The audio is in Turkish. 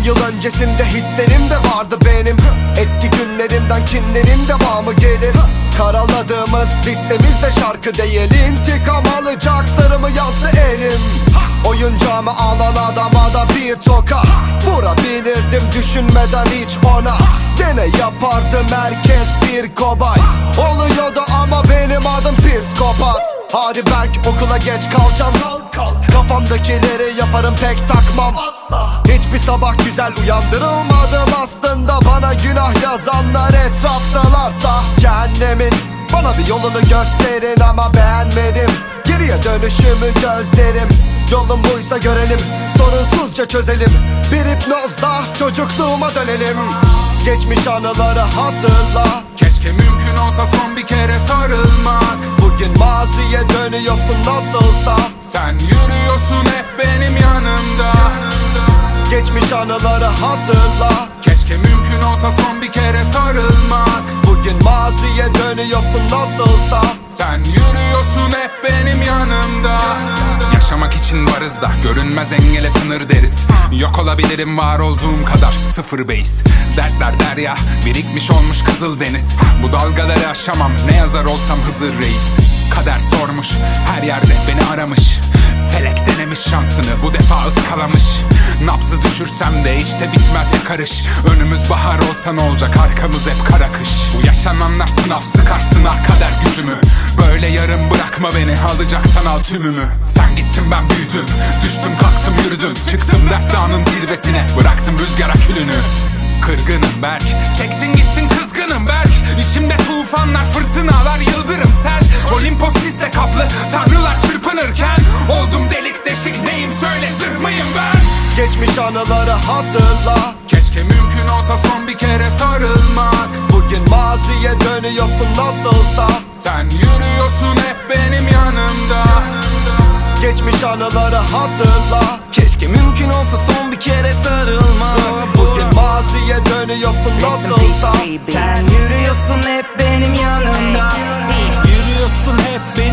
yıl öncesinde hislerim de vardı benim. Eski günlerimden kinlerim devamı gelir. Karaladığımız listemizde şarkı değil, İntikam alacaklarımı yazdı elim. Oyuncağımı alan adama da bir tokat vurabilirdim düşünmeden hiç ona. Gene yapardım herkes bir kobay. Oluyordu ama benim adım psikopat. Hadi Berk okula geç kalacaksın. Kafamdakileri yaparım pek takmam. Hiçbir sabah güzel uyandırılmadım aslında. Bana günah yazanlar etraftalarsa cehennemin bana bir yolunu gösterin ama beğenmedim. Geriye dönüşümü gözlerim. Yolum buysa görelim, sorunsuzca çözelim. Bir hipnozla çocukluğuma dönelim. Geçmiş anıları hatırla. Keşke mümkün olsa son bir kere sarılmak. Bugün maziye dönüyorsun nasılsa. Sen yürüyorsun hep benim yanımda. Geçmiş anıları hatırla. Keşke mümkün olsa son bir kere sarılmak. Bugün maziye dönüyorsun nasılsa. Sen yürüyorsun hep benim yanımda. Yaşamak için varız da görünmez engele sınır deriz. Yok olabilirim var olduğum kadar, sıfır base. Dertler derya, birikmiş olmuş kızıl deniz. Bu dalgaları aşamam, ne yazar olsam Hızır Reis. Kader sormuş, her yerde beni aramış. Felek denemiş şansını, bu defa ıskalamış. Nabzı düşürsem de işte bitmez yakarış. Önümüz bahar olsa ne olacak, arkamız hep kara kış. Bu yaşananlar sınav, sıkarsın kader gücümü. Böyle yarım bırakma beni, alacaksan al tümümü. Sen gittin ben büyüdüm, düştüm kalktım yürüdüm. Çıktım dert dağının zirvesine, bıraktım rüzgara külünü. Kırgınım Berk, çektin gittin kızgınım Berk. İçimde tufanlar, fırtınalar, yıldırım sel. Olimpos sisle kaplı, tanrılar çırpınırken oldum delik deşik, neyim söyle zırh mıyım ben? Geçmiş anıları hatırla. Keşke mümkün olsa son bir kere sarılmak. Bugün maziye dönüyorsun nasılsa. Sen yürüyorsun hep benim yanımda. Geçmiş anıları hatırla. Keşke mümkün olsa son bir kere sarılmak. Bugün maziye dönüyorsun nasılsa. Sen yürüyorsun hep benim yanımda. Yürüyorsun hep benim